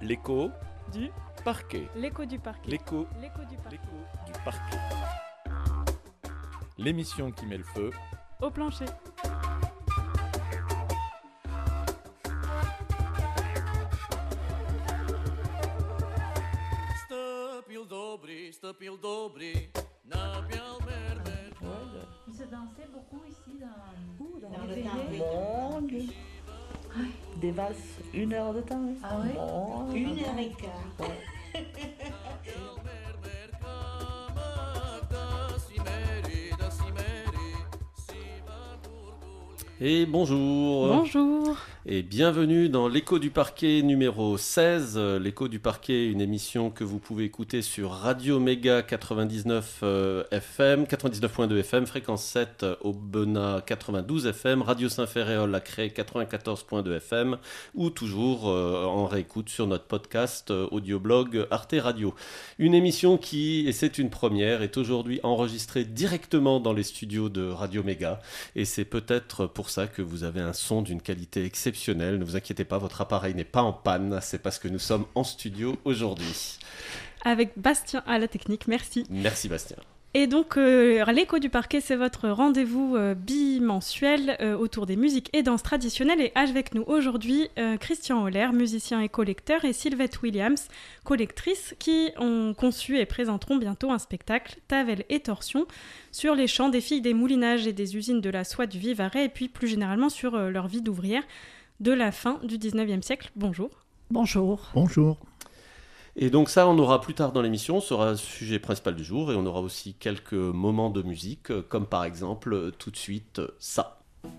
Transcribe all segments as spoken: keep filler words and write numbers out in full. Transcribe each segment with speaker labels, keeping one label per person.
Speaker 1: L'écho
Speaker 2: du
Speaker 1: parquet.
Speaker 2: L'écho du parquet.
Speaker 1: L'écho
Speaker 2: L'écho du parquet.
Speaker 1: L'écho du parquet. L'émission qui met le feu
Speaker 2: Au plancher.
Speaker 3: Stăpil dobri, stăpil dobri, Nabial mermer.
Speaker 4: Il se dansait beaucoup ici dans,
Speaker 5: Ouh, dans,
Speaker 4: dans
Speaker 5: le
Speaker 4: les
Speaker 5: temps.
Speaker 4: veillées.
Speaker 5: Mon Dieu. Des valses, une heure de temps. Hein.
Speaker 4: Ah oui?
Speaker 5: Mon Dieu.
Speaker 6: Une heure et quart.
Speaker 5: Ouais.
Speaker 3: Mermer kamak da simeri, da simeri, siva gurguli.
Speaker 7: Et bonjour.
Speaker 2: Bonjour.
Speaker 7: Et bienvenue dans l'écho du parquet numéro seize. Euh, L'écho du parquet, une émission que vous pouvez écouter sur Radio Méga quatre-vingt-dix-neuf euh, F M, quatre-vingt-dix-neuf virgule deux F M, fréquence sept euh, Aubenas quatre-vingt-douze F M, Radio Saint-Ferréol à Cré quatre-vingt-quatorze virgule deux F M ou toujours euh, en réécoute sur notre podcast euh, audioblog Arte Radio. Une émission qui, et c'est une première, est aujourd'hui enregistrée directement dans les studios de Radio Méga. Et c'est peut-être pour ça que vous avez un son d'une qualité exceptionnelle. Ne vous inquiétez pas, votre appareil n'est pas en panne. C'est parce que nous sommes en studio aujourd'hui.
Speaker 2: Avec Bastien à la technique, merci.
Speaker 7: Merci Bastien.
Speaker 2: Et donc, euh, l'écho du parquet, c'est votre rendez-vous euh, bimensuel euh, autour des musiques et danses traditionnelles. Et avec nous aujourd'hui, euh, Christian Holler, musicien et collecteur, et Sylvette Williams, collectrice, qui ont conçu et présenteront bientôt un spectacle, Tavel et Torsion, sur les chants des filles des moulinages et des usines de la soie du Vivarais, et puis plus généralement sur euh, leur vie d'ouvrière de la fin du dix-neuvième siècle. Bonjour.
Speaker 5: Bonjour.
Speaker 1: Bonjour.
Speaker 7: Et donc ça, on aura plus tard dans l'émission, ce sera le sujet principal du jour, et on aura aussi quelques moments de musique, comme par exemple, tout de suite, ça.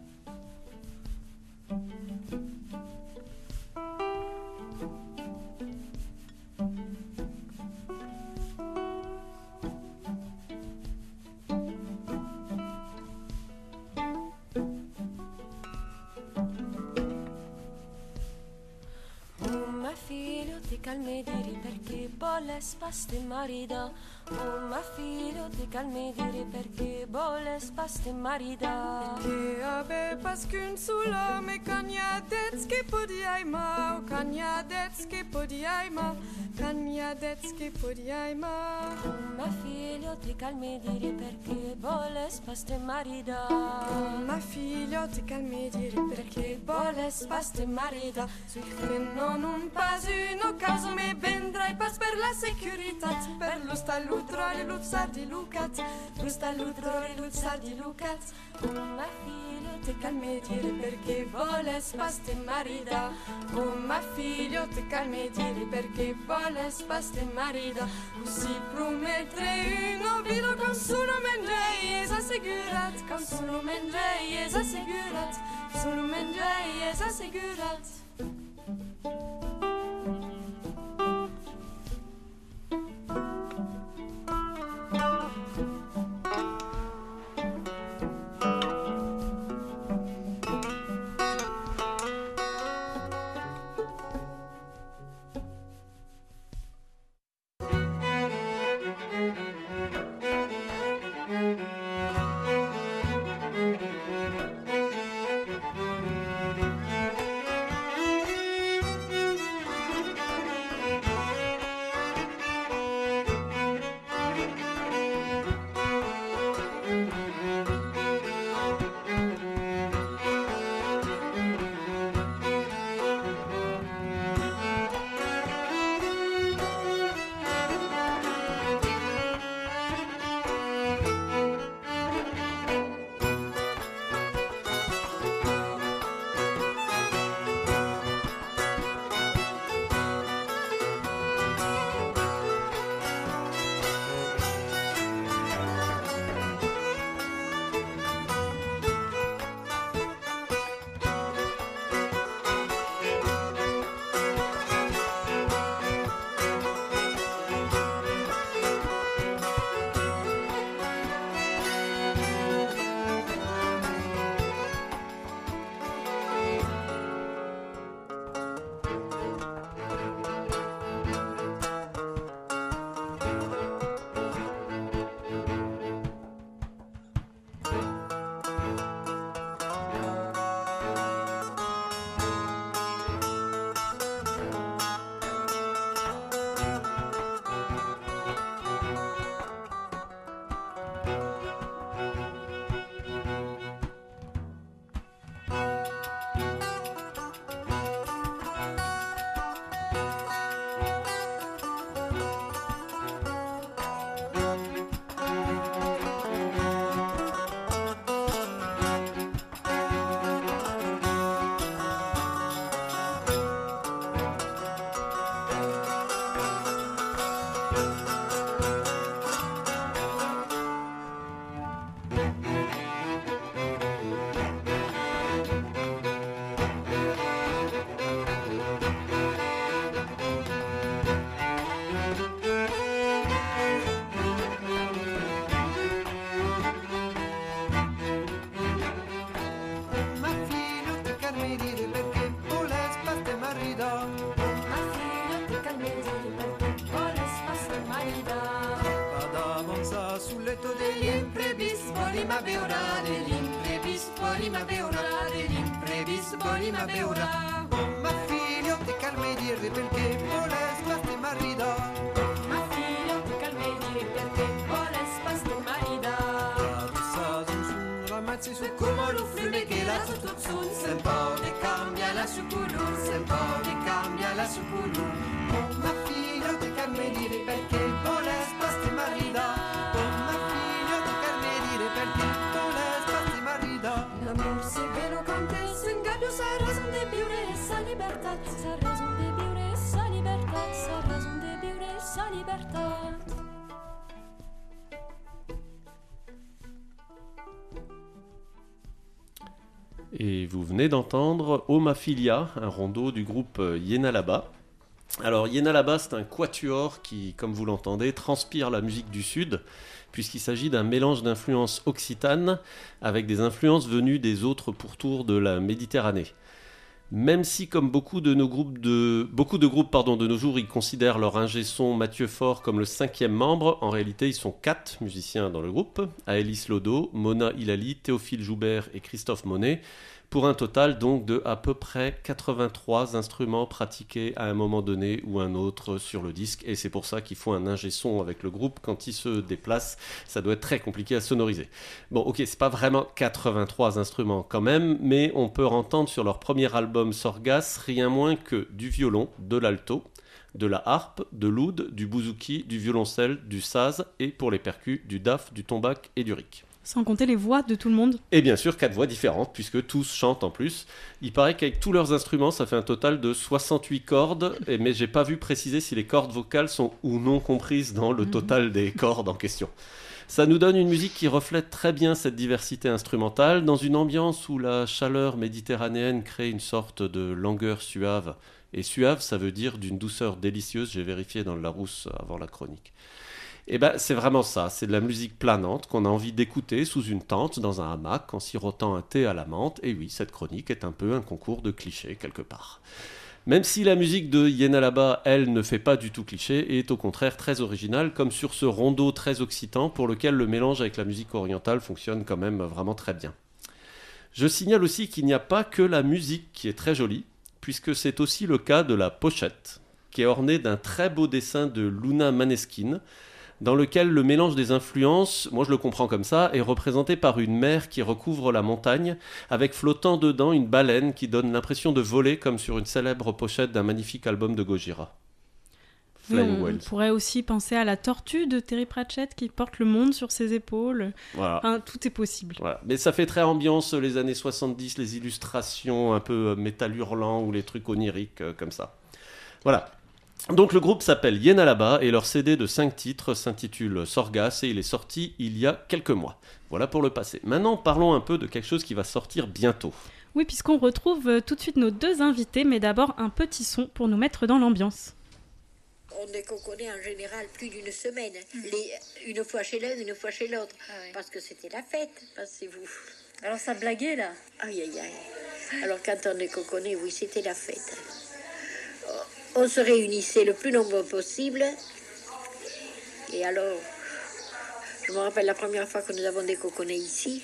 Speaker 8: Figlio ti calmi diri perché bolle spaste marida. Oh ma figlio ti calmi diri perché bolle spaste marida.
Speaker 9: Perché ave paskun sula me kanjadetski podjajma, o kanjadetski podjajma, kanjadetski podjajma.
Speaker 8: Oh ma figlio ti calmi diri perché bolle spaste marida.
Speaker 9: Oh ma figlio ti calmi diri perché bolle spaste marida. Sui non un pasino caso me vendrai pas per la securitat, per lo stalludrore luzzar di Lucat, lo stalludrore luzzar di Lucat.
Speaker 8: Oh ma figlio
Speaker 9: Te calmi dire perché vuole spaste marida. Oh ma figlio te calmi dire perché vuole spaste marida. Così promettere uno vido con solo mendrei es assegurat, con solo mendrei es assegurat, solo mendrei es assegurat. ma beura, degli imprevisti, poi ma beura, degli imprevisti, poi ma beura. Oh, ma figlio, ti calmi dirvi perché vuole spasti marito.
Speaker 8: Ma figlio, ti calmi dire perché vuole spasti marida.
Speaker 9: Tu sa sun sun, ramazzi su come lo flume che la su tut sun. Se un po' ti cambia la su culur, se un po' ti cambia la su culur. Oh, ma figlio, ti calmi dire perché vuole spasti marida. Oh, ma figlio, ti calmi dire perché vuole spasti marida.
Speaker 8: L'amor se vero con te, se ingabbio sa raison de vivre sa libertà, sa raison de vivre sa libertà, sa raison de vivre sa libertà.
Speaker 7: Et vous venez d'entendre Homafilia, un rondeau du groupe Yenalaba. Alors Yenalaba, c'est un quatuor qui, comme vous l'entendez, transpire la musique du Sud, puisqu'il s'agit d'un mélange d'influences occitanes avec des influences venues des autres pourtours de la Méditerranée. Même si, comme beaucoup de nos groupes de, beaucoup de groupes pardon, de nos jours, ils considèrent leur ingé son Mathieu Faure comme le cinquième membre, en réalité, ils sont quatre musiciens dans le groupe. Aélis Lodo, Mona Hilali, Théophile Joubert et Christophe Monet, pour un total donc de à peu près quatre-vingt-trois instruments pratiqués à un moment donné ou un autre sur le disque. Et c'est pour ça qu'il faut un ingé son avec le groupe. Quand ils se déplacent, ça doit être très compliqué à sonoriser. Bon, ok, c'est pas vraiment quatre-vingt-trois instruments quand même, mais on peut entendre sur leur premier album Sorgas rien moins que du violon, de l'alto, de la harpe, de l'oud, du bouzouki, du violoncelle, du saz et pour les percus, du daf, du tombak et du ric.
Speaker 2: Sans compter les voix de tout le monde.
Speaker 7: Et bien sûr, quatre voix différentes, puisque tous chantent en plus. Il paraît qu'avec tous leurs instruments, ça fait un total de soixante-huit cordes, et, mais j'ai pas vu préciser si les cordes vocales sont ou non comprises dans le total des cordes en question. Ça nous donne une musique qui reflète très bien cette diversité instrumentale, dans une ambiance où la chaleur méditerranéenne crée une sorte de langueur suave. Et suave, ça veut dire d'une douceur délicieuse, j'ai vérifié dans le Larousse avant la chronique. Et ben c'est vraiment ça, c'est de la musique planante qu'on a envie d'écouter sous une tente, dans un hamac, en sirotant un thé à la menthe. Et oui, cette chronique est un peu un concours de clichés quelque part. Même si la musique de Yenalaba, elle, ne fait pas du tout cliché, et est au contraire très originale, comme sur ce rondeau très occitan, pour lequel le mélange avec la musique orientale fonctionne quand même vraiment très bien. Je signale aussi qu'il n'y a pas que la musique qui est très jolie, puisque c'est aussi le cas de la pochette, qui est ornée d'un très beau dessin de Luna Maneskin, dans lequel le mélange des influences, moi je le comprends comme ça, est représenté par une mer qui recouvre la montagne, avec flottant dedans une baleine qui donne l'impression de voler, comme sur une célèbre pochette d'un magnifique album de Gojira.
Speaker 2: Oui, on, on pourrait aussi penser à la tortue de Terry Pratchett qui porte le monde sur ses épaules.
Speaker 7: Voilà.
Speaker 2: Enfin, tout est possible.
Speaker 7: Voilà. Mais ça fait très ambiance les années soixante-dix, les illustrations un peu métal hurlant ou les trucs oniriques euh, comme ça. Voilà. Donc le groupe s'appelle Yenalaba et leur C D de cinq titres s'intitule Sorgas et il est sorti il y a quelques mois. Voilà pour le passé. Maintenant parlons un peu de quelque chose qui va sortir bientôt.
Speaker 2: Oui, puisqu'on retrouve tout de suite nos deux invités, mais d'abord un petit son pour nous mettre dans l'ambiance.
Speaker 6: On est coconné en général plus d'une semaine, mmh. Les, une fois chez l'un, une fois chez l'autre, ah ouais. Parce que c'était la fête, pensez-vous.
Speaker 4: Alors ça blaguait là.
Speaker 6: Aïe aïe aïe. Alors quand on est coconné, oui, c'était la fête. On se réunissait le plus nombreux possible. Et alors, je me rappelle la première fois que nous avons décoconné ici.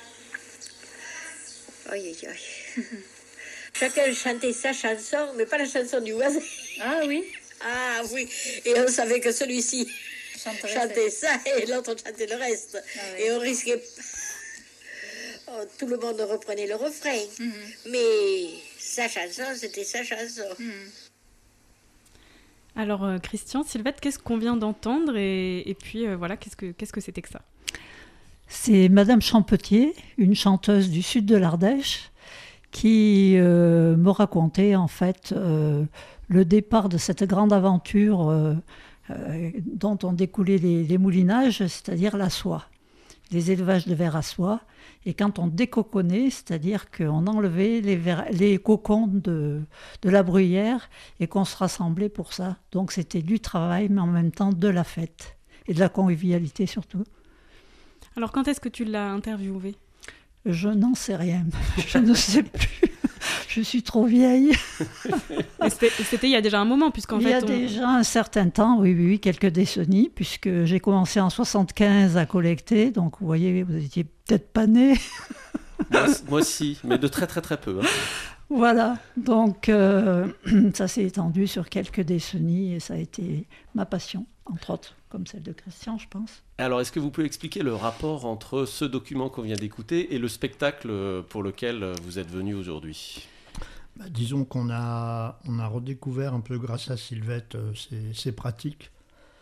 Speaker 6: Aïe, aïe, aïe. Chacun chantait sa chanson, mais pas la chanson du voisin.
Speaker 4: Ah oui?
Speaker 6: Ah oui. Et on savait que celui-ci
Speaker 4: Chanterait
Speaker 6: chantait ça et l'autre chantait le reste.
Speaker 4: Ah oui.
Speaker 6: Et on risquait... Oh, tout le monde reprenait le refrain. Mm-hmm. Mais sa chanson, c'était sa chanson.
Speaker 4: Mm-hmm.
Speaker 2: Alors, euh, Christian, Sylvette, qu'est-ce qu'on vient d'entendre et, et puis, euh, voilà, qu'est-ce que, qu'est-ce que c'était que ça?
Speaker 10: C'est Madame Champetier, une chanteuse du sud de l'Ardèche, qui euh, me racontait, en fait, euh, le départ de cette grande aventure euh, euh, dont ont découlé les, les moulinages, c'est-à-dire la soie, les élevages de vers à soie. Et quand on décoconnait, c'est-à-dire qu'on enlevait les, vers, les cocons de, de la bruyère et qu'on se rassemblait pour ça. Donc c'était du travail, mais en même temps de la fête et de la convivialité surtout.
Speaker 2: Alors quand est-ce que tu l'as interviewé?
Speaker 10: Je n'en sais rien. Je ne sais plus. Je suis trop vieille.
Speaker 2: C'était, c'était il y a déjà un moment, puisqu'en
Speaker 10: il
Speaker 2: fait...
Speaker 10: Il y a
Speaker 2: on...
Speaker 10: déjà un certain temps, oui, oui, oui, quelques décennies, puisque j'ai commencé en soixante-quinze à collecter, donc vous voyez, vous étiez peut-être pas nés.
Speaker 7: moi, moi si, mais de très très très peu. Hein.
Speaker 10: Voilà, donc euh, ça s'est étendu sur quelques décennies et ça a été ma passion, entre autres, comme celle de Christian, je pense.
Speaker 7: Alors, est-ce que vous pouvez expliquer le rapport entre ce document qu'on vient d'écouter et le spectacle pour lequel vous êtes venu aujourd'hui ?
Speaker 11: Bah, disons qu'on a, on a redécouvert un peu grâce à Sylvette euh, ces, ces pratiques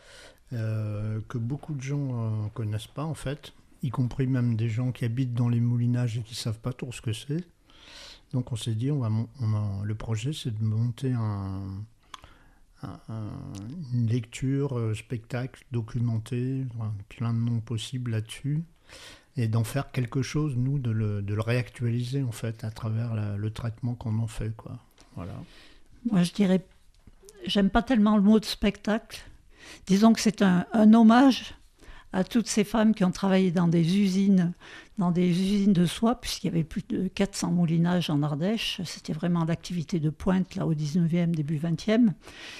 Speaker 11: euh, que beaucoup de gens ne euh, connaissent pas en fait, y compris même des gens qui habitent dans les moulinages et qui ne savent pas trop ce que c'est. Donc on s'est dit, on va, on a, le projet c'est de monter un, un, un, une lecture, euh, spectacle, documenté, plein de noms possibles là-dessus, et d'en faire quelque chose, nous, de le, de le réactualiser en fait à travers la, le traitement qu'on en fait, quoi. Voilà.
Speaker 10: Moi je dirais, j'aime pas tellement le mot de spectacle, disons que c'est un, un hommage à toutes ces femmes qui ont travaillé dans des usines, dans des usines de soie, puisqu'il y avait plus de quatre cents moulinages en Ardèche. C'était vraiment l'activité de pointe là, au dix-neuvième, début vingtième.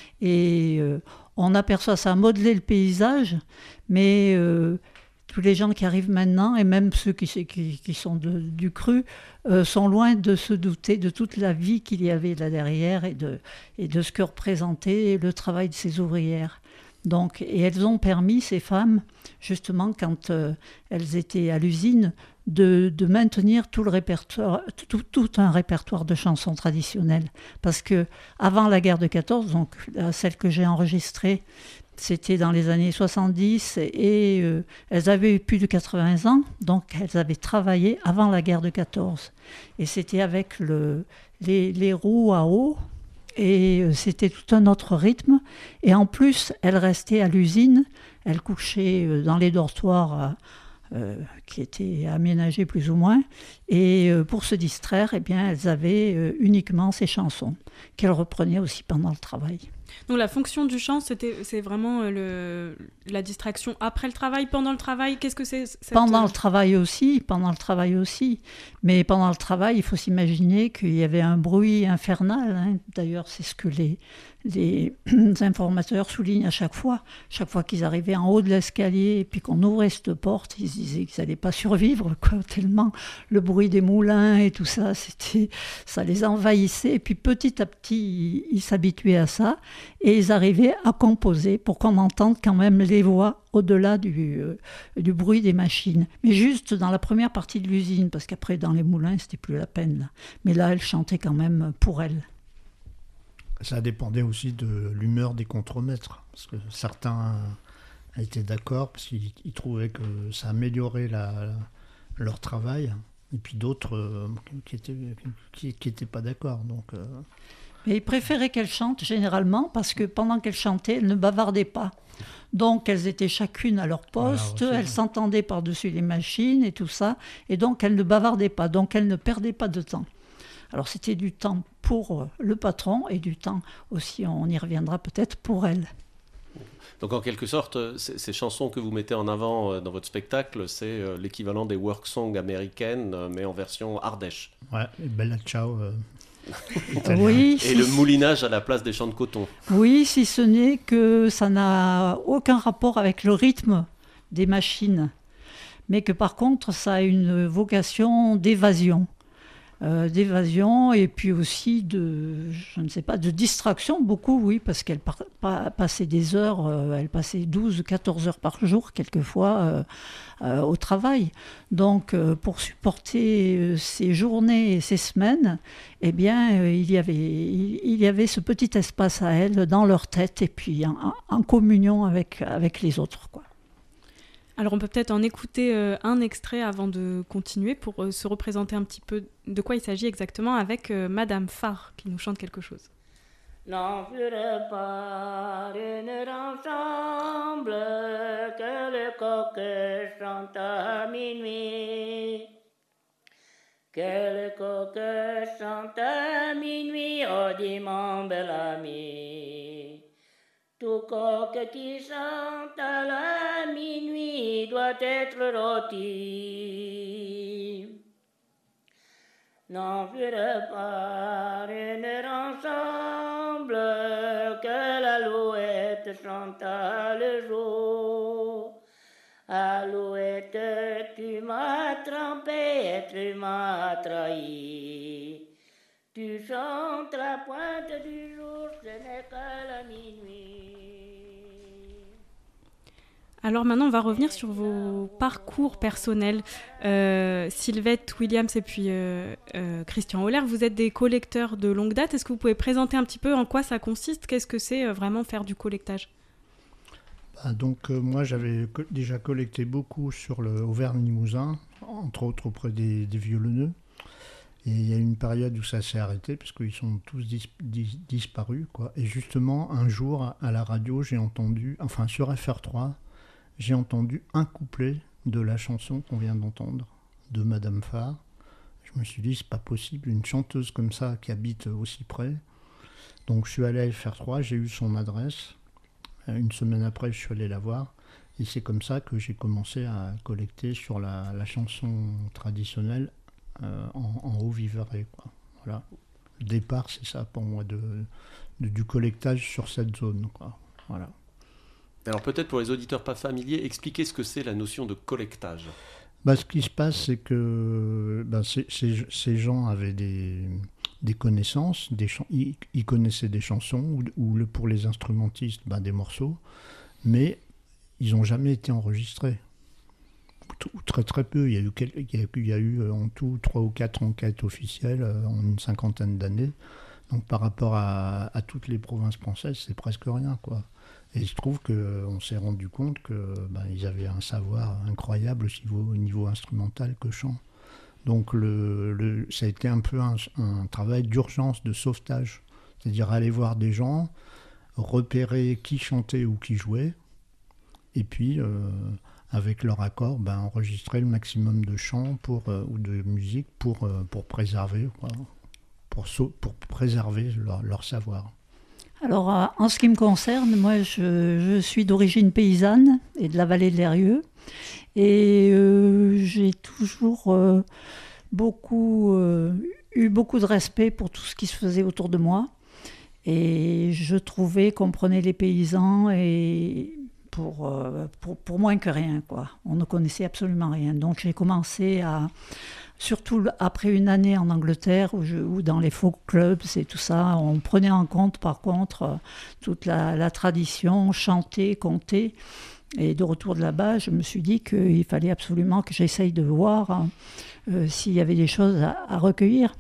Speaker 10: Et euh, on aperçoit ça modeler le paysage, mais euh, tous les gens qui arrivent maintenant, et même ceux qui, qui, qui sont de, du cru, euh, sont loin de se douter de toute la vie qu'il y avait là derrière et de, et de ce que représentait le travail de ces ouvrières. Donc, et elles ont permis, ces femmes, justement, quand euh, elles étaient à l'usine, de, de maintenir tout, le répertoire, tout, tout un répertoire de chansons traditionnelles. Parce que avant la guerre de quatorze, donc celle que j'ai enregistrée, c'était dans les années soixante-dix, et euh, elles avaient plus de quatre-vingts ans, donc elles avaient travaillé avant la guerre de quatorze. Et c'était avec le, les, les roues à eau, et c'était tout un autre rythme. Et en plus, elles restaient à l'usine, elles couchaient dans les dortoirs euh, qui étaient aménagés plus ou moins. Et euh, pour se distraire, eh bien, elles avaient euh, uniquement ces chansons qu'elles reprenaient aussi pendant le travail.
Speaker 2: Donc la fonction du chant, c'était, c'est vraiment le, la distraction après le travail, pendant le travail. Qu'est-ce que c'est cette...
Speaker 10: Pendant le travail aussi, pendant le travail aussi. Mais pendant le travail, il faut s'imaginer qu'il y avait un bruit infernal. Hein. D'ailleurs, c'est ce que les, les informateurs soulignent à chaque fois. Chaque fois qu'ils arrivaient en haut de l'escalier et puis qu'on ouvrait cette porte, ils se disaient qu'ils n'allaient pas survivre, quoi, tellement le bruit des moulins et tout ça, c'était, ça les envahissait. Et puis petit à petit, ils, ils s'habituaient à ça. Et ils arrivaient à composer pour qu'on entende quand même les voix au-delà du, euh, du bruit des machines. Mais juste dans la première partie de l'usine, parce qu'après dans les moulins, c'était plus la peine. Là. Mais là, elles chantaient quand même pour elles.
Speaker 11: Ça dépendait aussi de l'humeur des contremaîtres, parce que certains étaient d'accord, parce qu'ils ils trouvaient que ça améliorait la, la, leur travail, et puis d'autres euh, qui n'étaient qui, qui étaient pas d'accord. Donc... Euh...
Speaker 10: Mais ils préféraient qu'elles chantent généralement parce que pendant qu'elles chantaient, elles ne bavardaient pas. Donc elles étaient chacune à leur poste, voilà, elles s'entendaient par-dessus les machines et tout ça, et donc elles ne bavardaient pas, donc elles ne perdaient pas de temps. Alors c'était du temps pour le patron et du temps aussi, on y reviendra peut-être, pour elles.
Speaker 7: Donc en quelque sorte, ces chansons que vous mettez en avant dans votre spectacle, c'est l'équivalent des work songs américaines, mais en version ardèche.
Speaker 11: Ouais, et Bella Ciao... Euh...
Speaker 10: Oui,
Speaker 7: et
Speaker 10: si
Speaker 7: le moulinage à la place des champs de coton.
Speaker 10: Oui, si ce n'est que ça n'a aucun rapport avec le rythme des machines, mais que par contre ça a une vocation d'évasion. Euh, d'évasion et puis aussi de, je ne sais pas, de distraction, beaucoup, oui, parce qu'elle par, pa, passait des heures, euh, elle passait douze, quatorze heures par jour, quelquefois, euh, euh, au travail. Donc, euh, pour supporter euh, ces journées et ces semaines, eh bien, euh, il y avait, il, il y avait ce petit espace à elles dans leur tête et puis en, en communion avec, avec les autres, quoi.
Speaker 2: Alors on peut peut-être en écouter euh, un extrait avant de continuer pour euh, se représenter un petit peu de quoi il s'agit exactement avec euh, Madame Farr qui nous chante quelque chose.
Speaker 12: N'en furent pas une ensemble que le coq chante à minuit, que le coq chante à minuit, oh dis mon bel ami. Tout coq qui chante à la minuit doit être rôti. n'en furent pas réunir ensemble, que l'alouette chanta le jour. Alouette, tu m'as trompé et tu m'as trahi. Tu chantes la pointe du jour, ce n'est qu'à la minuit.
Speaker 2: Alors maintenant, on va revenir sur vos parcours personnels. Euh, Sylvette Williams et puis euh, euh, Christian Holler, vous êtes des collecteurs de longue date. Est-ce que vous pouvez présenter un petit peu en quoi ça consiste ? Qu'est-ce que c'est euh, vraiment faire du collectage ?
Speaker 11: bah, Donc euh, moi, j'avais co- déjà collecté beaucoup sur le Auvergne-Limousin, entre autres auprès des, des violoneux. Et il y a eu une période où ça s'est arrêté, parce qu'ils sont tous dis- dis- disparus, quoi. Et justement, un jour, à la radio, j'ai entendu, enfin sur F R trois, j'ai entendu un couplet de la chanson qu'on vient d'entendre, de Madame Farr. Je me suis dit, c'est pas possible, une chanteuse comme ça qui habite aussi près. Donc je suis allé à F R trois, j'ai eu son adresse. Une semaine après, je suis allé la voir. Et c'est comme ça que j'ai commencé à collecter sur la, la chanson traditionnelle euh, en, en Haut-Vivarais, quoi. Voilà. Le départ, c'est ça pour moi, de, de, du collectage sur cette zone, quoi. Voilà.
Speaker 7: Alors peut-être pour les auditeurs pas familiers, expliquez ce que c'est la notion de collectage.
Speaker 11: Bah, ce qui se passe, c'est que bah, ces, ces, ces gens avaient des, des connaissances, des chan- ils, ils connaissaient des chansons, ou, ou le, pour les instrumentistes, bah, des morceaux, mais ils n'ont jamais été enregistrés. Ou très très peu. Il y a eu, quel, il y a, il y a eu en tout trois ou quatre enquêtes officielles euh, en une cinquantaine d'années. Donc par rapport à, à toutes les provinces françaises, c'est presque rien, quoi. Et je trouve qu'on s'est rendu compte qu'ils ben, avaient un savoir incroyable aussi au niveau, au niveau instrumental que chant. Donc le, le, ça a été un peu un, un travail d'urgence, de sauvetage. C'est-à-dire aller voir des gens, repérer qui chantait ou qui jouait, et puis euh, avec leur accord, ben, enregistrer le maximum de chants pour, euh, ou de musique pour, euh, pour préserver, quoi, pour, pour préserver leur, leur savoir.
Speaker 10: Alors, euh, en ce qui me concerne, moi, je, je suis d'origine paysanne et de la vallée de l'Eyrieux. Et euh, j'ai toujours euh, beaucoup, euh, eu beaucoup de respect pour tout ce qui se faisait autour de moi. Et je trouvais qu'on prenait les paysans et pour, euh, pour, pour moins que rien, quoi. On ne connaissait absolument rien. Donc, j'ai commencé à... Surtout après une année en Angleterre, où, je, où dans les folk clubs et tout ça, on prenait en compte par contre toute la, la tradition, chanter, compter. Et de retour de là-bas, je me suis dit qu'il fallait absolument que j'essaye de voir euh, s'il y avait des choses à, à recueillir.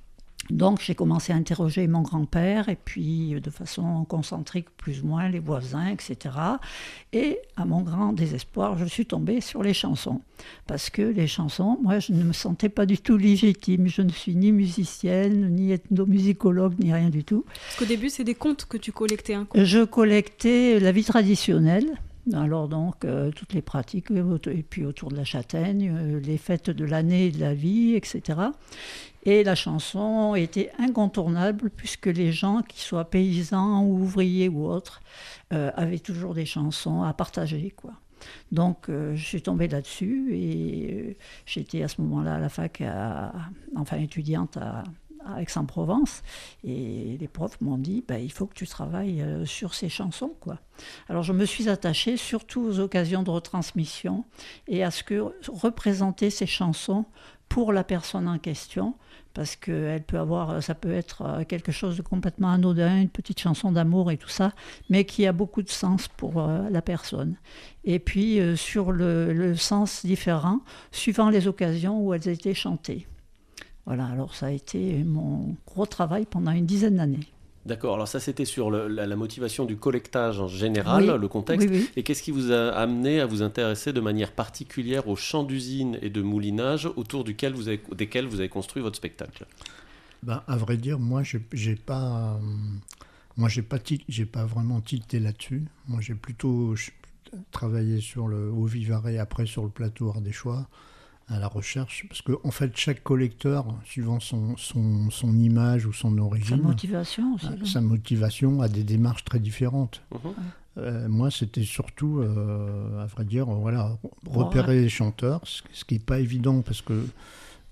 Speaker 10: Donc j'ai commencé à interroger mon grand-père, et puis de façon concentrique plus ou moins les voisins, et cetera. Et à mon grand désespoir, je suis tombée sur les chansons. Parce que les chansons, moi je ne me sentais pas du tout légitime. Je ne suis ni musicienne, ni ethnomusicologue, ni rien du tout.
Speaker 2: Parce qu'au début, c'est des contes que tu collectais. Hein,
Speaker 10: je collectais la vie traditionnelle. Alors donc, euh, toutes les pratiques, et puis autour de la châtaigne, euh, les fêtes de l'année et de la vie, et cetera. Et la chanson était incontournable, puisque les gens, qu'ils soient paysans ou ouvriers ou autres, euh, avaient toujours des chansons à partager, quoi. Donc, euh, je suis tombée là-dessus, et euh, j'étais à ce moment-là à la fac, à, enfin étudiante à... à Aix-en-Provence, et les profs m'ont dit bah, il faut que tu travailles euh, sur ces chansons, quoi. Alors je me suis attachée surtout aux occasions de retransmission et à ce que représenter ces chansons pour la personne en question, parce que elle peut avoir, ça peut être quelque chose de complètement anodin, une petite chanson d'amour et tout ça, mais qui a beaucoup de sens pour euh, la personne. Et puis euh, sur le, le sens différent, suivant les occasions où elles étaient chantées. Voilà, alors ça a été mon gros travail pendant une dizaine d'années.
Speaker 7: D'accord, alors ça c'était sur le, la, la motivation du collectage en général,
Speaker 10: oui,
Speaker 7: le contexte.
Speaker 10: Oui, oui.
Speaker 7: Et qu'est-ce qui vous a amené à vous intéresser de manière particulière aux chants d'usine et de moulinage autour duquel vous avez, desquels vous avez construit votre spectacle ?
Speaker 11: Ben, à vrai dire, moi j'ai, j'ai pas, euh, moi j'ai pas, tit- j'ai pas vraiment tilté là-dessus. Moi j'ai plutôt travaillé sur le Haut-Vivarais, après sur le plateau Ardéchois, à la recherche, parce que en fait chaque collecteur, suivant son, son, son image ou son origine,
Speaker 10: sa motivation aussi,
Speaker 11: a, sa motivation a des démarches très différentes. Mmh. Euh, moi c'était surtout, euh, à vrai dire, voilà, repérer ouais. les chanteurs, ce, ce qui n'est pas évident, parce que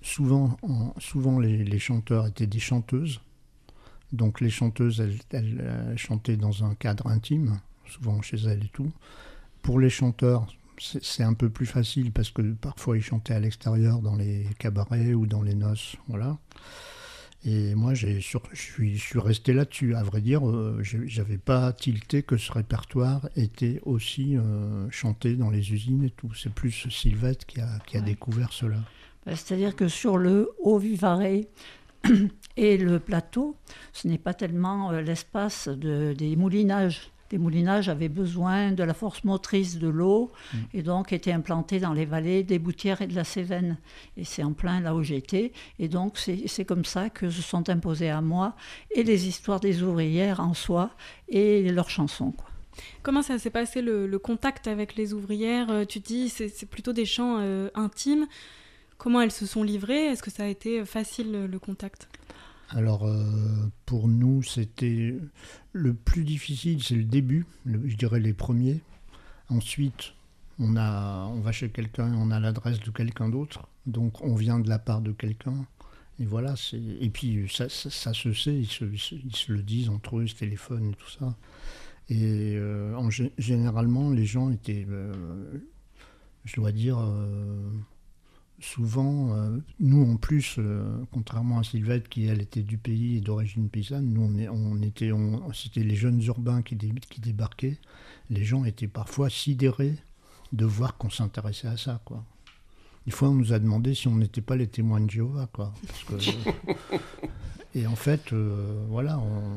Speaker 11: souvent, en- souvent les, les chanteurs étaient des chanteuses. Donc les chanteuses, elles, elles, euh, chantaient dans un cadre intime, souvent chez elles et tout. Pour les chanteurs, c'est c'est un peu plus facile parce que parfois ils chantaient à l'extérieur dans les cabarets ou dans les noces, voilà. Et moi, j'ai sur- je suis, je suis resté là-dessus. À vrai dire, euh, j'ai- j'avais pas tilté que ce répertoire était aussi euh, chanté dans les usines et tout. C'est plus Sylvette qui a, qui a
Speaker 10: Ouais.
Speaker 11: découvert cela.
Speaker 10: Ben, C'est-à-dire que sur le Haut-Vivarais et le plateau, ce n'est pas tellement euh, l'espace de- des moulinages. Les moulinages avaient besoin de la force motrice de l'eau
Speaker 11: Mm.
Speaker 10: et donc étaient implantés dans les vallées des Boutières et de la Cévennes. Et c'est en plein là où j'étais. Et donc c'est c'est comme ça que se sont imposées à moi et les histoires des ouvrières en soi et leurs chansons, quoi.
Speaker 2: Comment ça s'est passé le, le contact avec les ouvrières? Euh, Tu dis c'est c'est plutôt des chants euh, intimes. Comment elles se sont livrées? Est-ce que ça a été facile le, le contact?
Speaker 11: Alors, euh, pour nous, c'était le plus difficile, c'est le début, le- je dirais les premiers. Ensuite, on, a, on va chez quelqu'un, on a l'adresse de quelqu'un d'autre, donc on vient de la part de quelqu'un. Et voilà, c'est... et puis ça, ça, ça se sait, ils se, ils se- ils se le disent entre eux, ils se téléphonent et tout ça. Et euh, en, gé- généralement, les gens étaient, euh, je dois dire, euh, souvent, euh, nous en plus, euh, contrairement à Sylvette qui elle était du pays et d'origine paysanne, nous on, est- on était, on- c'était les jeunes urbains qui, dé- qui débarquaient. Les gens étaient parfois sidérés de voir qu'on s'intéressait à ça, quoi. Une fois, on nous a demandé si on n'était pas les témoins de Jéhovah, quoi. Parce que- et en fait, euh, voilà,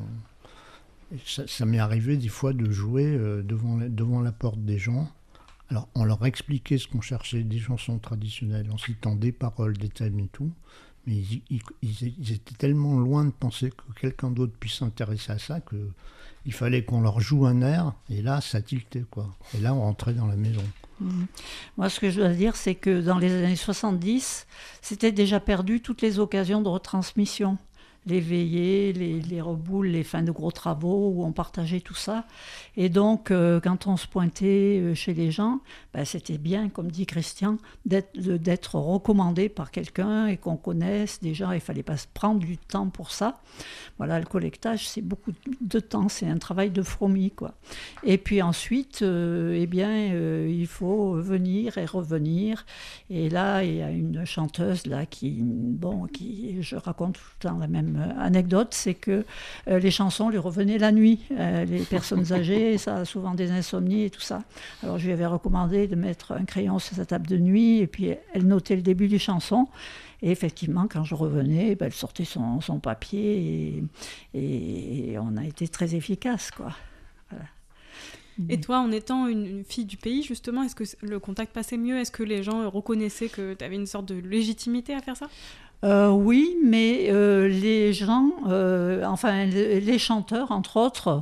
Speaker 11: on- ça, ça m'est arrivé des fois de jouer euh, devant, la- devant la porte des gens. Alors, on leur expliquait ce qu'on cherchait, des chansons traditionnelles, en citant des paroles, des thèmes et tout. Mais ils, ils- ils- ils étaient tellement loin de penser que quelqu'un d'autre puisse s'intéresser à ça qu'il fallait qu'on leur joue un air. Et là, ça tiltait, quoi. Et là, on rentrait dans la maison.
Speaker 10: Mhm. Moi, ce que je dois dire, c'est que dans les années soixante-dix, c'était déjà perdu toutes les occasions de retransmission. Les veillées, les, les reboules, les fins de gros travaux où on partageait tout ça. Et donc, euh, quand on se pointait euh, chez les gens, ben, c'était bien, comme dit Christian, d'être, de- d'être recommandé par quelqu'un et qu'on connaisse déjà. Il ne fallait pas se prendre du temps pour ça. Voilà, le collectage, c'est beaucoup de temps, c'est un travail de fourmi, quoi. Et puis ensuite, euh, eh bien, euh, il faut venir et revenir. Et là, il y a une chanteuse là qui, bon, qui, je raconte tout le temps la même euh, anecdote, c'est que euh, les chansons lui revenaient la nuit. Euh, les personnes âgées, ça a souvent des insomnies et tout ça. Alors je lui avais recommandé de mettre un crayon sur sa table de nuit et puis elle notait le début des chansons. Et effectivement, quand je revenais, ben, elle sortait son, son papier et, et on a été très efficace, quoi. Voilà.
Speaker 2: Et toi, en étant une, une fille du pays, justement, est-ce que le contact passait mieux? Est-ce que les gens reconnaissaient que tu avais une sorte de légitimité à faire ça?
Speaker 10: Euh, oui, mais euh, les gens, euh, enfin les, les chanteurs, entre autres,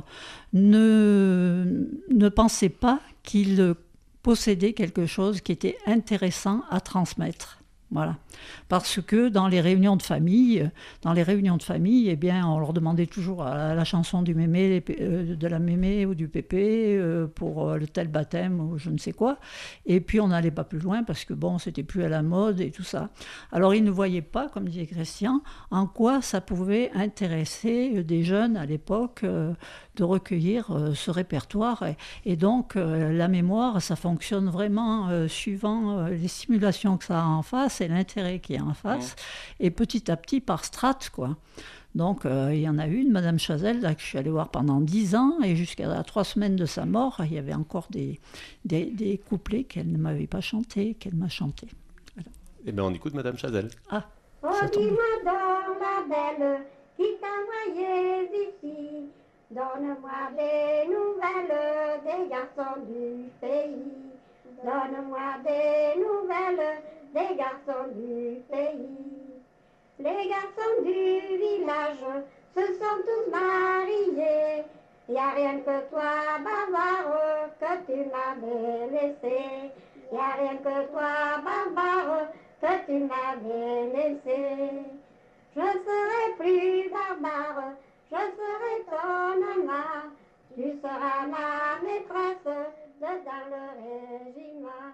Speaker 10: ne, ne pensaient pas qu'ils possédaient quelque chose qui était intéressant à transmettre. Voilà. Parce que dans les réunions de famille, dans les réunions de famille, eh bien, on leur demandait toujours la, la chanson du mémé, euh, de la mémé ou du pépé euh, pour euh, le tel baptême ou je ne sais quoi. Et puis on n'allait pas plus loin parce que bon, c'était plus à la mode et tout ça. Alors ils ne voyaient pas, comme disait Christian, en quoi ça pouvait intéresser des jeunes à l'époque euh, de recueillir euh, ce répertoire. Et, et donc euh, la mémoire, ça fonctionne vraiment euh, suivant euh, les stimulations que ça a en face et l'intérêt qu'il y a en face, et petit à petit par strates, quoi. Donc euh, il y en a une, Madame Chazelle, là, que je suis allée voir pendant dix ans, et jusqu'à trois semaines de sa mort, il y avait encore des, des, des couplets qu'elle ne m'avait pas chantés, qu'elle m'a chantés. Voilà.
Speaker 7: Eh bien, on écoute Madame Chazelle.
Speaker 10: Ah,
Speaker 13: Oh, dis-moi donc, la belle, qui t'a envoyé ici, donne-moi des nouvelles des garçons du pays. Donne-moi des nouvelles des garçons du pays. Les garçons du village se sont tous mariés. Y a rien que toi, bavard, que tu m'avais laissé. Y a rien que toi, bavard, que tu m'avais laissé. Je serai plus barbare, je serai ton amant. Tu seras ma maîtresse de dans le régiment.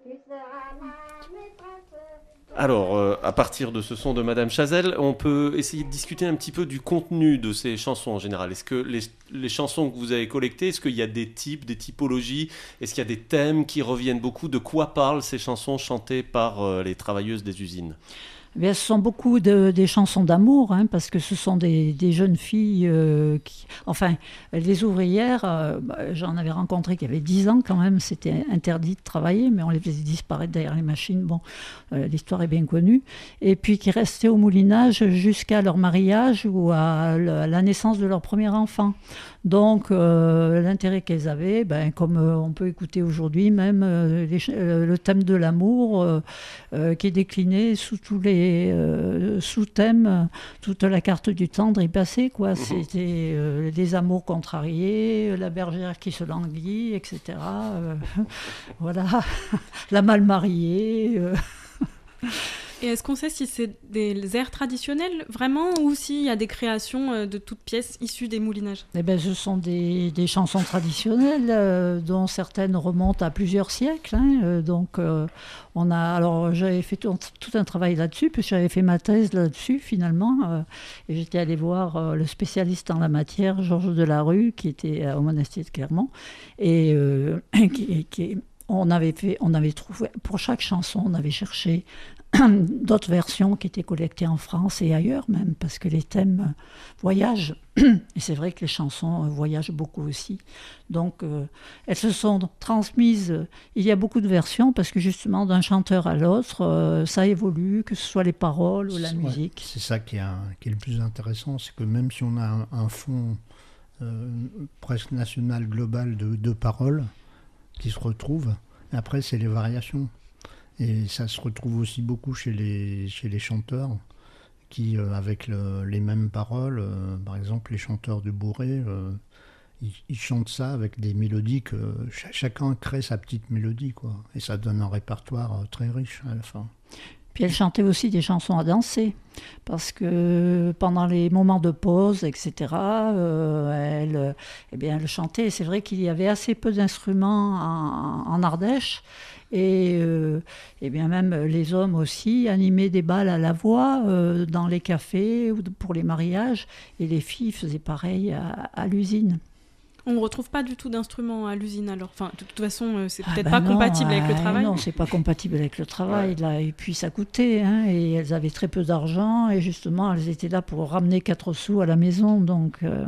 Speaker 13: tu seras la maîtresse.
Speaker 7: Alors, euh, à partir de ce son de Madame Chazelle, on peut essayer de discuter un petit peu du contenu de ces chansons en général. Est-ce que les, les chansons que vous avez collectées, est-ce qu'il y a des types, des typologies? Est-ce qu'il y a des thèmes qui reviennent beaucoup? De quoi parlent ces chansons chantées par euh, les travailleuses des usines?
Speaker 10: Eh bien, ce sont beaucoup de, des chansons d'amour, hein, parce que ce sont des, des jeunes filles, euh, qui, enfin, les ouvrières, euh, bah, j'en avais rencontré qui avaient dix ans quand même, c'était interdit de travailler, mais on les faisait disparaître derrière les machines, bon, euh, l'histoire est bien connue, et puis qui restaient au moulinage jusqu'à leur mariage ou à la naissance de leur premier enfant. Donc, euh, l'intérêt qu'elles avaient, ben, comme euh, on peut écouter aujourd'hui, même euh, les, euh, le thème de l'amour, euh, euh, qui est décliné sous tous les euh, sous-thèmes, toute la carte du tendre est passée, quoi. Mmh. C'était euh, des amours contrariés, la bergère qui se languit, et cetera. Euh, voilà, la mal mariée. Euh.
Speaker 2: Et est-ce qu'on sait si c'est des airs traditionnels vraiment ou s'il y a des créations de toutes pièces issues des moulinages?
Speaker 10: Eh ben, ce sont des, des chansons traditionnelles euh, dont certaines remontent à plusieurs siècles. Hein, euh, donc, euh, on a, alors, j'avais fait tout, tout un travail là-dessus, puisque j'avais fait ma thèse là-dessus finalement. Euh, et j'étais allée voir euh, le spécialiste en la matière, Georges Delarue, qui était au monastère de Clermont. Et euh, qui, qui, on, avait fait, on avait trouvé, pour chaque chanson, on avait cherché d'autres versions qui étaient collectées en France et ailleurs même, parce que les thèmes voyagent. Et c'est vrai que les chansons voyagent beaucoup aussi. Donc, euh, elles se sont transmises. Il y a beaucoup de versions, parce que justement, d'un chanteur à l'autre, euh, ça évolue, que ce soit les paroles ou la
Speaker 11: ouais,
Speaker 10: musique.
Speaker 11: C'est ça qui est, un, qui est le plus intéressant, c'est que même si on a un, un fond euh, presque national, global de, de paroles qui se retrouvent, après, c'est les variations. Et ça se retrouve aussi beaucoup chez les, chez les chanteurs qui, euh, avec le, les mêmes paroles, euh, par exemple les chanteurs de Bourré, euh, ils, ils chantent ça avec des mélodies que ch- chacun crée sa petite mélodie, quoi. Et ça donne un répertoire très riche à la fin.
Speaker 10: Puis elle chantait aussi des chansons à danser, parce que pendant les moments de pause, et cetera, euh, elle, eh bien, elle chantait. Et c'est vrai qu'il y avait assez peu d'instruments en, en Ardèche, et euh, eh bien même les hommes aussi animaient des bals à la voix euh, dans les cafés ou pour les mariages, et les filles faisaient pareil à, à l'usine.
Speaker 2: On ne retrouve pas du tout d'instruments à l'usine alors. Enfin, de toute façon, c'est
Speaker 10: ah
Speaker 2: peut-être
Speaker 10: ben
Speaker 2: pas
Speaker 10: non,
Speaker 2: compatible
Speaker 10: euh,
Speaker 2: avec le travail.
Speaker 10: Non, c'est pas compatible avec le travail.
Speaker 7: Ouais.
Speaker 10: Là. Et puis ça coûtait, hein, et elles avaient très peu d'argent, et justement, elles étaient là pour ramener quatre sous à la maison. Donc, euh,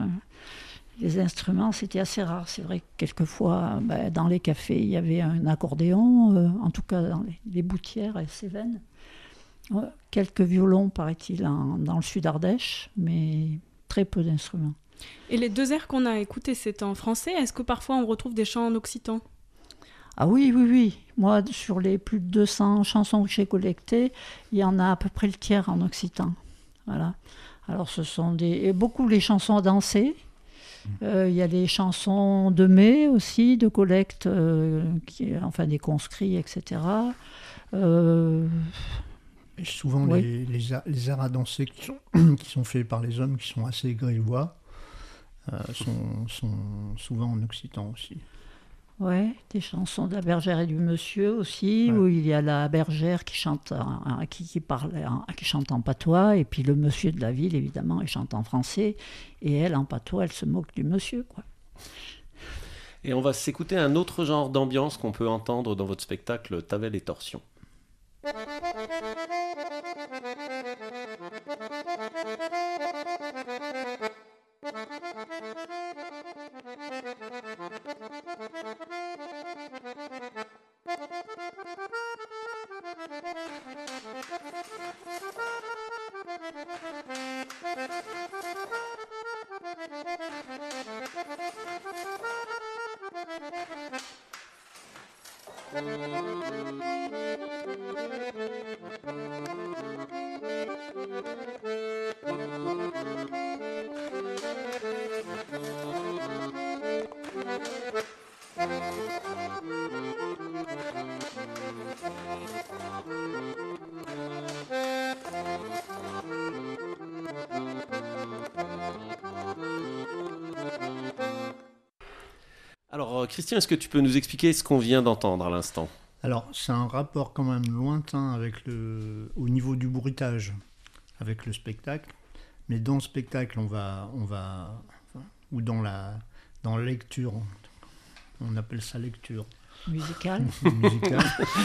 Speaker 10: les instruments, c'était assez rare. C'est vrai que quelquefois, ben, dans les cafés, il y avait un accordéon, euh, en tout cas dans les, les Boutières et Cévennes. Ouais, quelques violons, paraît-il, en, dans le sud Ardèche, mais très peu d'instruments.
Speaker 2: Et les deux airs qu'on a écoutés, c'est en français. Est-ce que parfois on retrouve des chants en occitan?
Speaker 10: Ah oui, oui, oui. Moi, sur les plus de deux cents chansons que j'ai collectées, il y en a à peu près le tiers en occitan. Voilà. Alors, ce sont des... et beaucoup les chansons à danser. Euh, il y a les chansons de mai aussi, de collecte, euh, qui... enfin des conscrits, et cetera. Euh...
Speaker 11: Et souvent,
Speaker 10: oui.
Speaker 11: les, les, a- les airs à danser qui sont, qui sont faits par les hommes, qui sont assez grivois, euh, sont, sont souvent en occitan aussi.
Speaker 10: Ouais, des chansons de la bergère et du monsieur aussi,
Speaker 11: Ouais.
Speaker 10: où il y a la bergère qui chante, en, qui, qui, parle, en, qui chante en patois, et puis le monsieur de la ville, évidemment, il chante en français, et elle, en patois, elle se moque du monsieur, quoi.
Speaker 7: Et on va s'écouter un autre genre d'ambiance qu'on peut entendre dans votre spectacle Tavel et Torsion. Alors, Christian, est-ce que tu peux nous expliquer ce qu'on vient d'entendre à l'instant ?
Speaker 11: Alors, c'est un rapport quand même lointain avec le, au niveau du bruitage, avec le spectacle. Mais dans le spectacle, on va, on va, ou dans la, dans la lecture, on appelle ça lecture.
Speaker 10: Musicale.
Speaker 11: Musicale.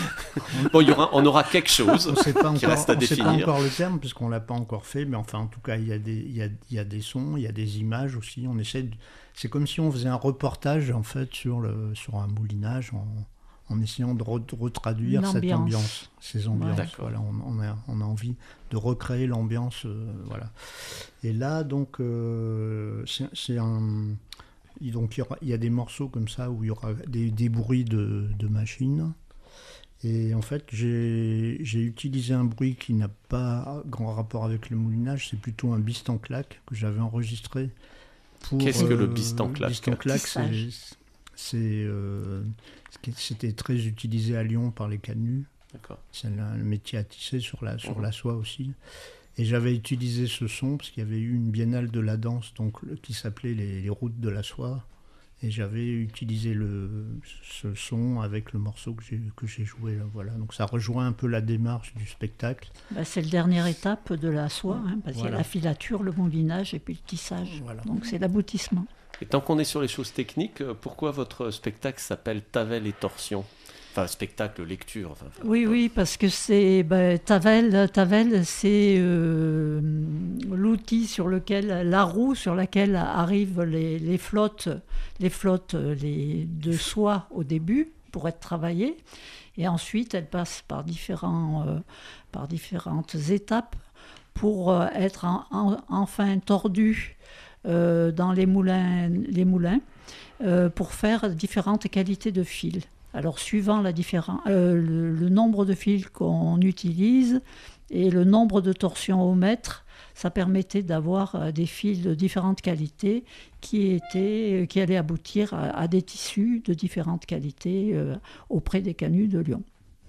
Speaker 7: Bon, il y aura, on aura quelque chose
Speaker 11: on sait pas
Speaker 7: qui
Speaker 11: encore,
Speaker 7: reste à
Speaker 11: on sait
Speaker 7: définir.
Speaker 11: pas encore le terme, puisqu'on ne l'a pas encore fait, mais enfin, en tout cas, il y a des, il y a, il y a des sons, il y a des images aussi. On essaie de, c'est comme si on faisait un reportage, en fait, sur, le, sur un moulinage, en, en essayant de re- retraduire
Speaker 10: Une
Speaker 11: cette
Speaker 10: ambiance.
Speaker 11: ambiance, ces ambiances.
Speaker 7: Ouais,
Speaker 11: voilà, on, on, a, on a envie de recréer l'ambiance. Euh, voilà. Et là, donc, euh, c'est, c'est un... Donc, il y, aura, il y a des morceaux comme ça où il y aura des, des bruits de, de machines. Et en fait, j'ai, j'ai utilisé un bruit qui n'a pas grand rapport avec le moulinage. C'est plutôt un bistanclac que j'avais enregistré. Pour,
Speaker 7: Qu'est-ce que le
Speaker 11: euh,
Speaker 7: bistanclac
Speaker 11: bistanclac, c'est, c'est, euh, c'était très utilisé à Lyon par les canuts.
Speaker 7: D'accord.
Speaker 11: C'est le métier à tisser sur la, sur mmh. la soie aussi. Et j'avais utilisé ce son parce qu'il y avait eu une biennale de la danse donc, le, qui s'appelait les, les routes de la soie. Et j'avais utilisé le, ce son avec le morceau que j'ai, que j'ai joué. Là, voilà. Donc ça rejoint un peu la démarche du spectacle.
Speaker 10: Bah, c'est la dernière étape de la soie, hein, parce qu'il
Speaker 11: voilà.
Speaker 10: y a la filature, le moulinage et puis le tissage. Voilà. Donc c'est l'aboutissement.
Speaker 7: Et tant qu'on est sur les choses techniques, pourquoi votre spectacle s'appelle Tavel et Torsion ? Enfin, spectacle, lecture. Enfin, enfin,
Speaker 10: oui, oui, parce que c'est bah, Tavel, Tavel, c'est euh, l'outil sur lequel, la roue sur laquelle arrivent les, les flottes, les flottes les, de soie au début pour être travaillées, et ensuite elles passent par différents, euh, par différentes étapes pour euh, être en, en, enfin tordues euh, dans les moulins, les moulins euh, pour faire différentes qualités de fils. Alors, suivant la différen- euh, le, le nombre de fils qu'on utilise et le nombre de torsions au mètre, ça permettait d'avoir euh, des fils de différentes qualités qui, étaient, qui allaient aboutir à, à des tissus de différentes qualités euh, auprès des canuts de Lyon.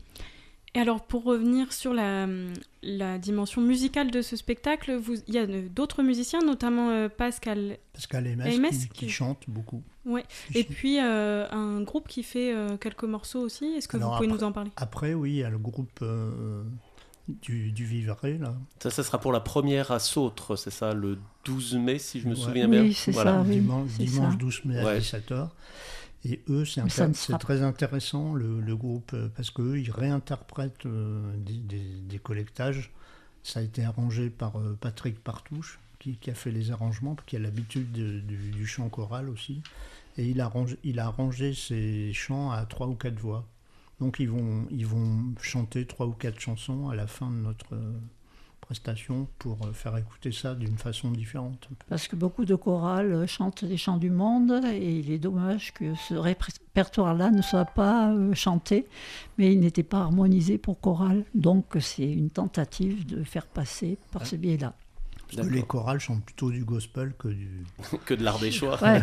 Speaker 2: Et alors, pour revenir sur la, la dimension musicale de ce spectacle, vous, il y a d'autres musiciens, notamment euh, Pascal,
Speaker 11: Pascal Aimès,
Speaker 2: Aimès
Speaker 11: qui,
Speaker 2: qui...
Speaker 11: qui chante beaucoup.
Speaker 2: Ouais. Et puis euh, un groupe qui fait euh, quelques morceaux aussi. Est-ce que
Speaker 11: Alors
Speaker 2: vous pouvez
Speaker 11: après,
Speaker 2: nous en parler ?
Speaker 11: Après, oui, il y a le groupe euh, du, du Vivarais, là.
Speaker 7: Ça, ça sera pour la première à Sautre, c'est ça, le douze mai, si je me
Speaker 11: ouais.
Speaker 7: souviens
Speaker 10: oui,
Speaker 7: bien.
Speaker 10: C'est
Speaker 7: voilà.
Speaker 10: ça, oui,
Speaker 11: dimanche,
Speaker 10: c'est
Speaker 11: dimanche
Speaker 10: ça.
Speaker 11: douze mai à
Speaker 7: ouais.
Speaker 11: dix-sept heures. Et eux, c'est,
Speaker 10: inter-
Speaker 11: c'est très intéressant, le, le groupe, euh, parce qu'eux, ils réinterprètent euh, des, des, des collectages. Ça a été arrangé par euh, Patrick Partouche, qui, qui a fait les arrangements, qui a l'habitude de, du, du chant choral aussi. Et il a, arrangé, il a arrangé ses chants à trois ou quatre voix. Donc ils vont, ils vont chanter trois ou quatre chansons à la fin de notre euh, prestation pour euh, faire écouter ça d'une façon différente.
Speaker 10: Parce que beaucoup de chorales chantent les chants du monde et il est dommage que ce répertoire-là ne soit pas euh, chanté, mais il n'était pas harmonisé pour chorale. Donc c'est une tentative de faire passer par ouais. ce biais-là.
Speaker 11: Parce que les chorales chantent plutôt du gospel que du...
Speaker 7: que de l'ardéchois.
Speaker 10: Ouais.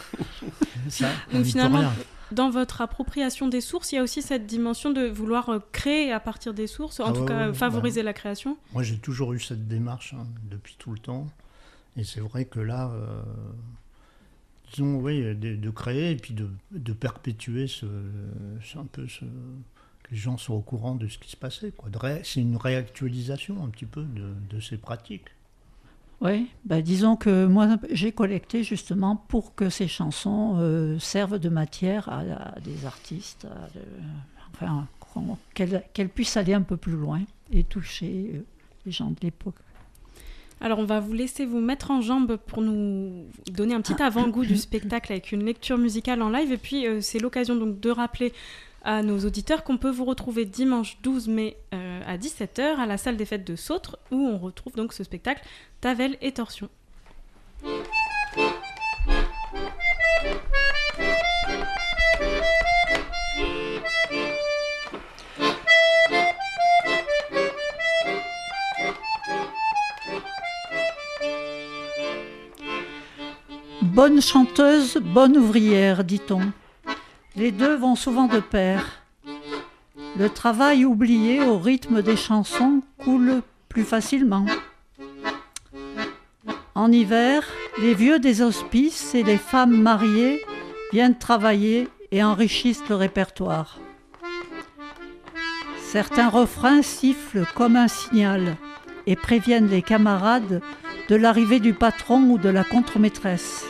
Speaker 11: Ça,
Speaker 2: Donc finalement, dans votre appropriation des sources, il y a aussi cette dimension de vouloir créer à partir des sources, en
Speaker 11: ah
Speaker 2: tout
Speaker 11: ouais,
Speaker 2: cas
Speaker 11: ouais,
Speaker 2: favoriser
Speaker 11: ouais.
Speaker 2: la création.
Speaker 11: Moi, j'ai toujours eu cette démarche hein, depuis tout le temps. Et c'est vrai que là, euh, disons, oui, de, de créer et puis de, de perpétuer ce, ce, un peu ce... que les gens soient au courant de ce qui se passait. Quoi. De ré... C'est une réactualisation un petit peu de, de ces pratiques.
Speaker 10: Oui, bah disons que moi j'ai collecté justement pour que ces chansons euh, servent de matière à, à des artistes, à de, enfin, qu'elles, qu'elles puissent aller un peu plus loin et toucher euh, les gens de l'époque.
Speaker 2: Alors on va vous laisser vous mettre en jambe pour nous donner un petit avant-goût du spectacle avec une lecture musicale en live et puis euh, c'est l'occasion donc de rappeler à nos auditeurs qu'on peut vous retrouver dimanche douze mai euh, à dix-sept heures à la salle des fêtes de Sautre où on retrouve donc ce spectacle Tavel et Torsion.
Speaker 10: Bonne chanteuse, bonne ouvrière, dit-on. Les deux vont souvent de pair. Le travail oublié au rythme des chansons coule plus facilement. En hiver, les vieux des hospices et les femmes mariées viennent travailler et enrichissent le répertoire. Certains refrains sifflent comme un signal et préviennent les camarades de l'arrivée du patron ou de la contremaîtresse.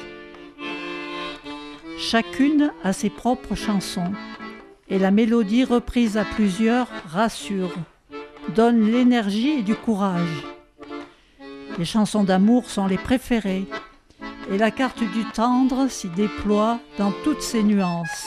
Speaker 10: Chacune a ses propres chansons et la mélodie reprise à plusieurs rassure, donne l'énergie et du courage. Les chansons d'amour sont les préférées et la carte du tendre s'y déploie dans toutes ses nuances.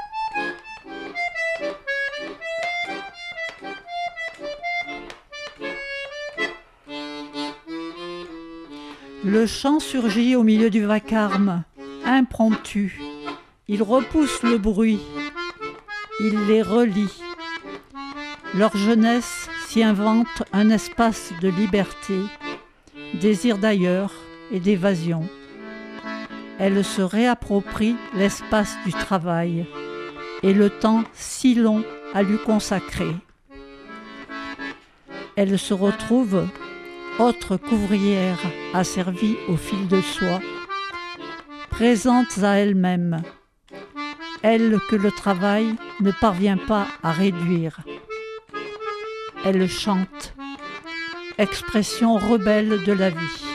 Speaker 10: Le chant surgit au milieu du vacarme, impromptu. Il repousse le bruit, il les relie. Leur jeunesse s'y invente un espace de liberté, désir d'ailleurs et d'évasion. Elle se réapproprie l'espace du travail et le temps si long à lui consacrer. Elle se retrouve autre qu'ouvrière asservie au fil de soie, présente à elle-même, elle que le travail ne parvient pas à réduire. Elle chante, expression rebelle de la vie.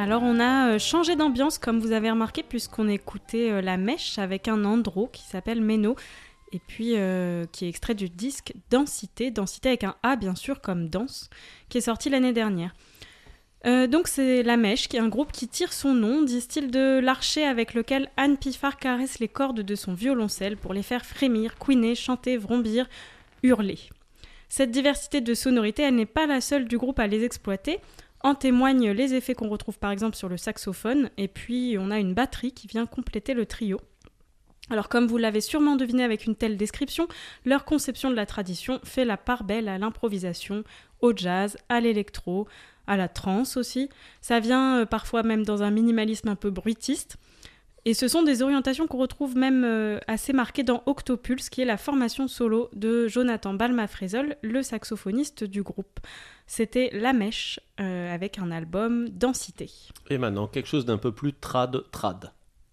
Speaker 2: Alors on a euh, changé d'ambiance comme vous avez remarqué puisqu'on écoutait euh, La Mèche avec un andro qui s'appelle Méno et puis euh, qui est extrait du disque Densité, Densité avec un A bien sûr comme danse, qui est sorti l'année dernière. Euh, donc c'est La Mèche qui est un groupe qui tire son nom, disent-ils, de l'archet avec lequel Anne Piffard caresse les cordes de son violoncelle pour les faire frémir, couiner, chanter, vrombir, hurler. Cette diversité de sonorités, elle n'est pas la seule du groupe à les exploiter. En témoignent les effets qu'on retrouve par exemple sur le saxophone, et puis on a une batterie qui vient compléter le trio. Alors comme vous l'avez sûrement deviné avec une telle description, leur conception de la tradition fait la part belle à l'improvisation, au jazz, à l'électro, à la trance aussi. Ça vient euh, parfois même dans un minimalisme un peu bruitiste. Et ce sont des orientations qu'on retrouve même euh, assez marquées dans Octopulse, qui est la formation solo de Jonathan Balma-Frézol, le saxophoniste du groupe. C'était La Mèche, euh, avec un album Densité.
Speaker 7: Et maintenant, quelque chose d'un peu plus trad trad.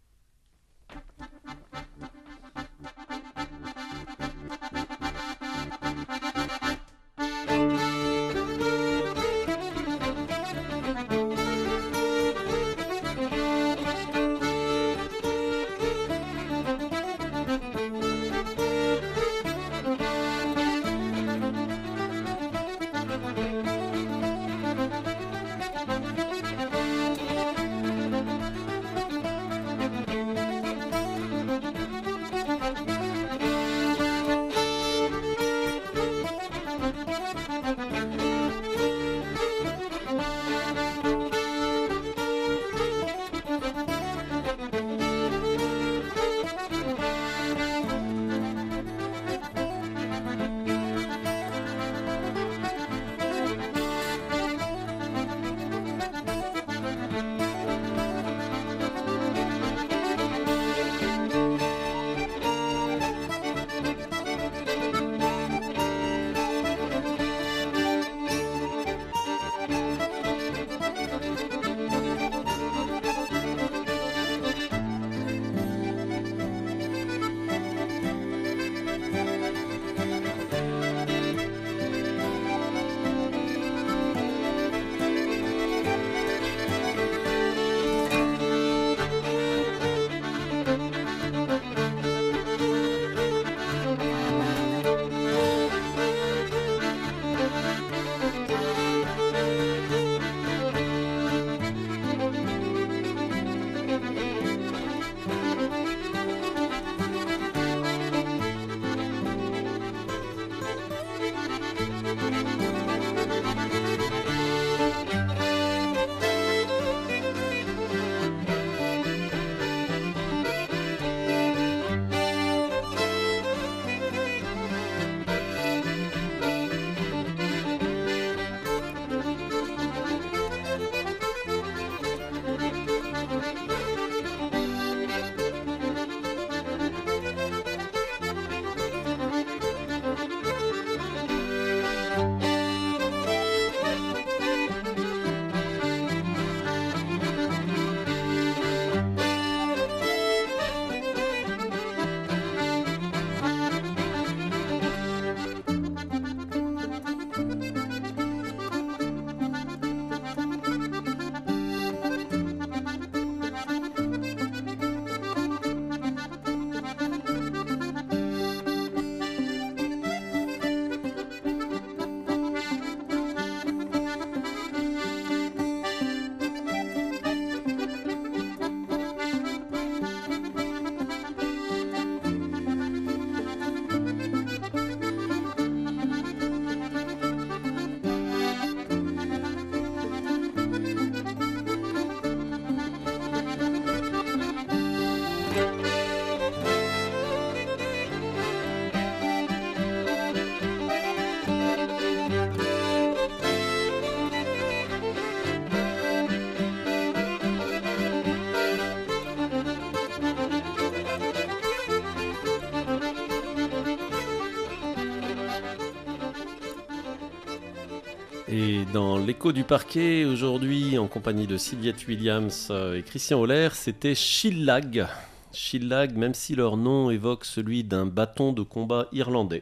Speaker 7: Et dans l'écho du parquet, aujourd'hui, en compagnie de Sylviette Williams et Christian Holler, c'était Shillag. Shillag, même si leur nom évoque celui d'un bâton de combat irlandais.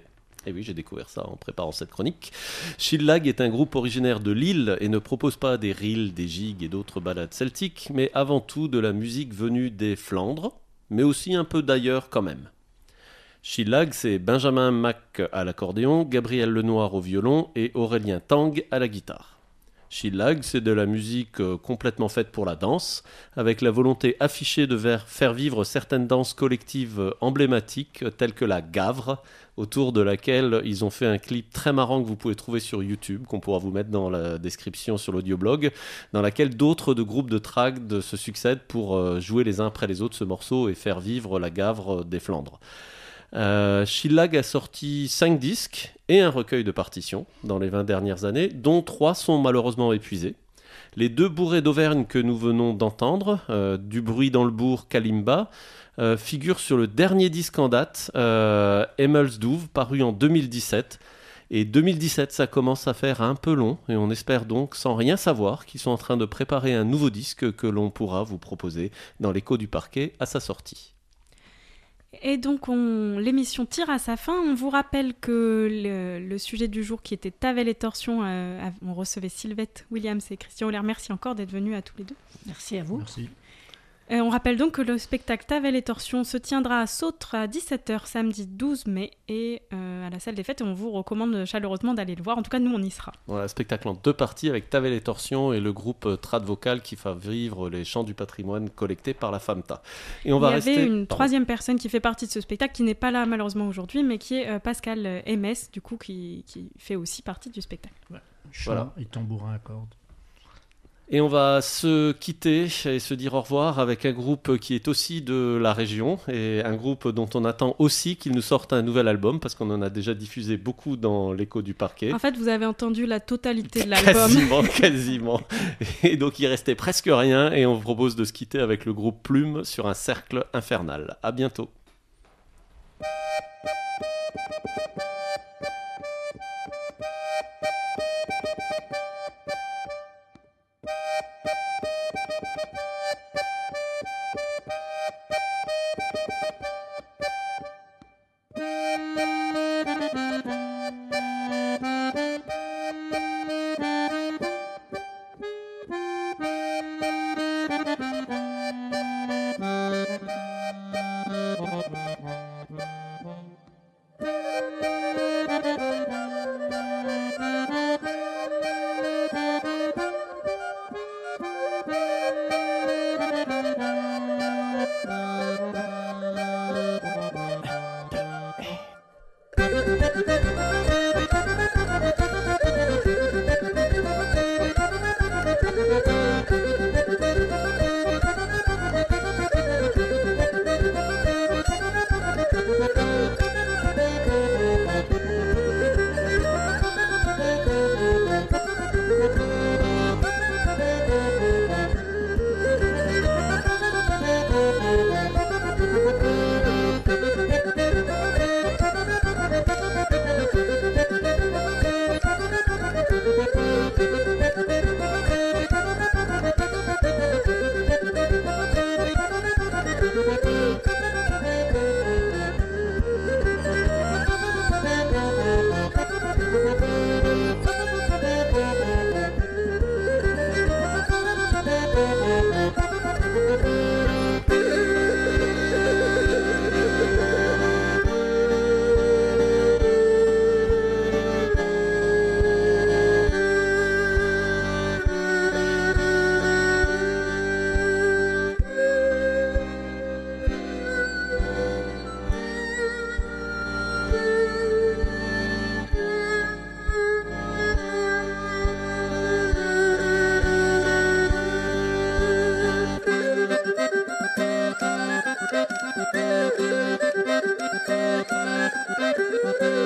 Speaker 7: Et oui, j'ai découvert ça en préparant cette chronique. Shillag est un groupe originaire de Lille et ne propose pas des reels, des gigs et d'autres ballades celtiques, mais avant tout de la musique venue des Flandres, mais aussi un peu d'ailleurs quand même. Shillag, c'est Benjamin Mack à l'accordéon, Gabriel Lenoir au violon et Aurélien Tang à la guitare. Shillag, c'est de la musique euh, complètement faite pour la danse, avec la volonté affichée de ver- faire vivre certaines danses collectives euh, emblématiques, euh, telles que la gavre, autour de laquelle ils ont fait un clip très marrant que vous pouvez trouver sur YouTube, qu'on pourra vous mettre dans la description sur l'audioblog, dans laquelle d'autres de groupes de trad se succèdent pour euh, jouer les uns après les autres ce morceau et faire vivre la gavre des Flandres. Euh, Shillag a sorti cinq disques et un recueil de partitions dans les vingt dernières années, dont trois sont malheureusement épuisés. Les deux bourrées d'Auvergne que nous venons d'entendre, euh, Du bruit dans le bourg, Kalimba, euh, figurent sur le dernier disque en date, euh, Emmelsdouv, paru en deux mille dix-sept. Et deux mille dix-sept, ça commence à faire un peu long, et on espère donc, sans rien savoir, qu'ils sont en train de préparer un nouveau disque que l'on pourra vous proposer dans l'écho du parquet à sa sortie.
Speaker 2: Et donc, on, l'émission tire à sa fin. On vous rappelle que le, le sujet du jour, qui était Tavel et Torsion, euh, on recevait Sylvette Williams et Christian Auler. Merci encore d'être venus à tous les deux.
Speaker 10: Merci à vous.
Speaker 11: Merci.
Speaker 2: Euh, on rappelle donc que le spectacle Tavel et Torsion se tiendra à Sautre à dix-sept heures samedi douze mai et euh, à la salle des fêtes. Et on vous recommande chaleureusement d'aller le voir. En tout cas, nous, on y sera.
Speaker 7: Voilà, spectacle en deux parties avec Tavel et Torsion et le groupe euh, Trad Vocal qui fait vivre les chants du patrimoine collectés par la FAMTA. Et on
Speaker 2: Il
Speaker 7: va
Speaker 2: y
Speaker 7: rester...
Speaker 2: avait une
Speaker 7: Pardon.
Speaker 2: troisième personne qui fait partie de ce spectacle, qui n'est pas là malheureusement aujourd'hui, mais qui est euh, Pascal euh, M S, du coup, qui, qui fait aussi partie du spectacle.
Speaker 11: Ouais. Chant
Speaker 7: Voilà.
Speaker 11: et tambourin à cordes.
Speaker 7: Et on va se quitter et se dire au revoir avec un groupe qui est aussi de la région et un groupe dont on attend aussi qu'il nous sorte un nouvel album parce qu'on en a déjà diffusé beaucoup dans l'écho du parquet.
Speaker 2: En fait, vous avez entendu la totalité de l'album.
Speaker 7: Quasiment, quasiment. Et donc il restait presque rien et on vous propose de se quitter avec le groupe Plume sur un cercle infernal. À bientôt.
Speaker 9: Thank you.